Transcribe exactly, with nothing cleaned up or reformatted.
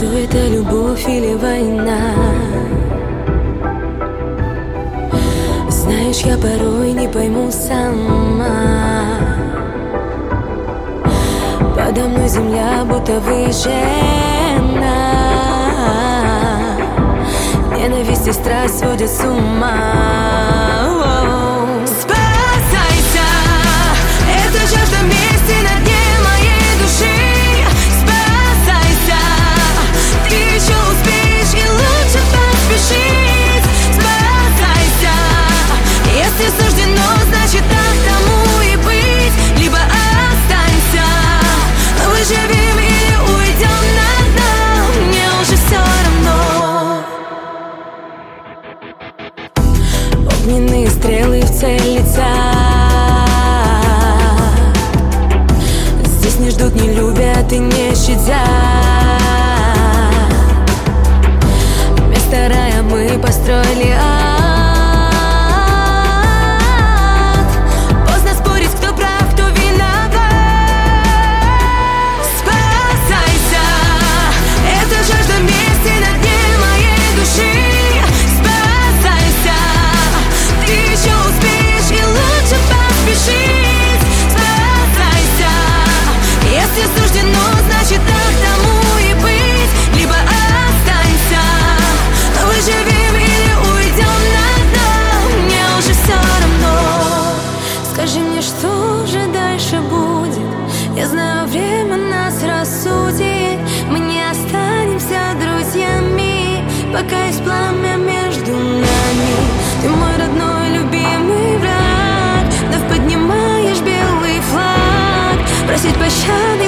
Что это, любовь или война? Знаешь, я порой не пойму сама. Подо мной земля будто выжжена. Ненависть и страсть сводят с ума. Спасайся, это жажда мести на дне моей души. Спасайся, ты еще успеешь и лучше поспешить. Спасайся, если суждено, значит так тому и быть. Либо останься, выживем или уйдем на дно. Мне уже все равно. Огненные стрелы в цель летят. Здесь не ждут, не любят и не щадят. Вместо рая мы построили ад. Поздно спорить, кто прав, кто виноват. Спасайся, это жажда мести на дне моей души. Спасайся, ты еще успеешь и лучше поспешить. Спасайся, если суждено, значит так тому и быть. Либо останься, выживем или уйдем на дно. Мне уже все равно. Скажи мне, что же дальше будет? Я знаю, время нас рассудит. Мы не останемся друзьями, пока есть пламя между нами. Ты мой родной, любимый враг. Вновь поднимаешь белый флаг. Просить пощады